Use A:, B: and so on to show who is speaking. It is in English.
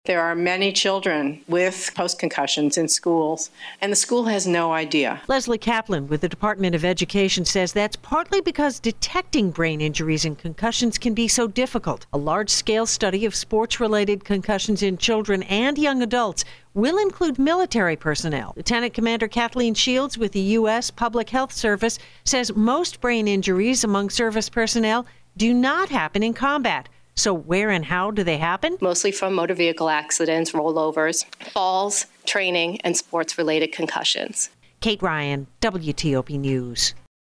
A: There are many children with post-concussions in schools, and the school has no idea.
B: Leslie Kaplan with the Department of Education says that's partly because detecting brain injuries and concussions can be so difficult. A large-scale study of sports-related concussions in children and young adults will include military personnel. Lieutenant Commander Kathleen Shields with the U.S. Public Health Service says most brain injuries among service personnel do not happen in combat. So where and how do they happen?
C: Mostly from motor vehicle accidents, rollovers, falls, training, and sports-related concussions.
B: Kate Ryan, WTOP News.